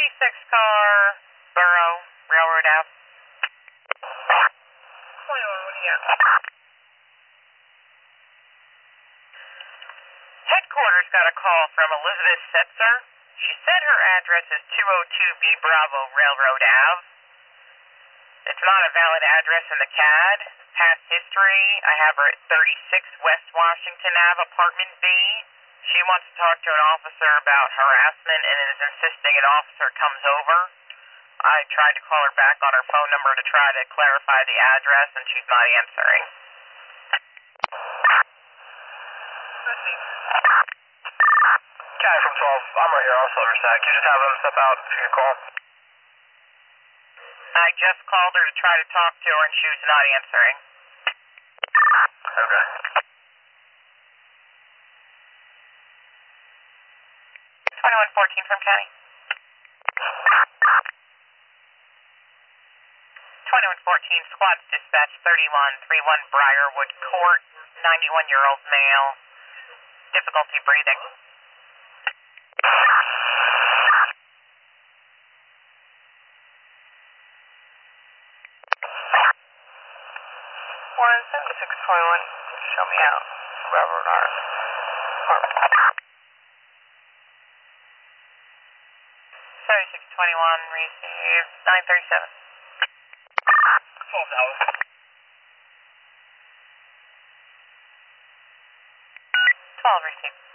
car, Borough, Railroad Ave. 21, what do you got? Headquarters got a call from Elizabeth Setzer. She said her address is 202B Bravo, Railroad Ave. It's not a valid address in the CAD. Past history, I have her at 36 West Washington Ave, Apartment B. She wants to talk to an officer about harassment and is insisting an officer comes over. I tried to call her back on her phone number to try to clarify the address, and she's not answering. Guy from 12, I'm right here on Silverstack. You just have him step out if you call. I just called her to try to talk to her, and she was not answering. Okay. 2114 from County. 2114, squads dispatch 3131 Briarwood Court, 91-year-old male, difficulty breathing. One 7621, show me out. Railroad Ave. 7621, received 937. 12 Dallas. 12 received.